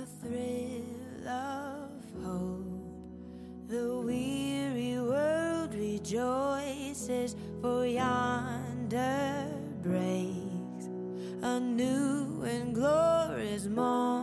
thrill of hope. The weary world rejoices, for yonder breaks a new and glorious morn.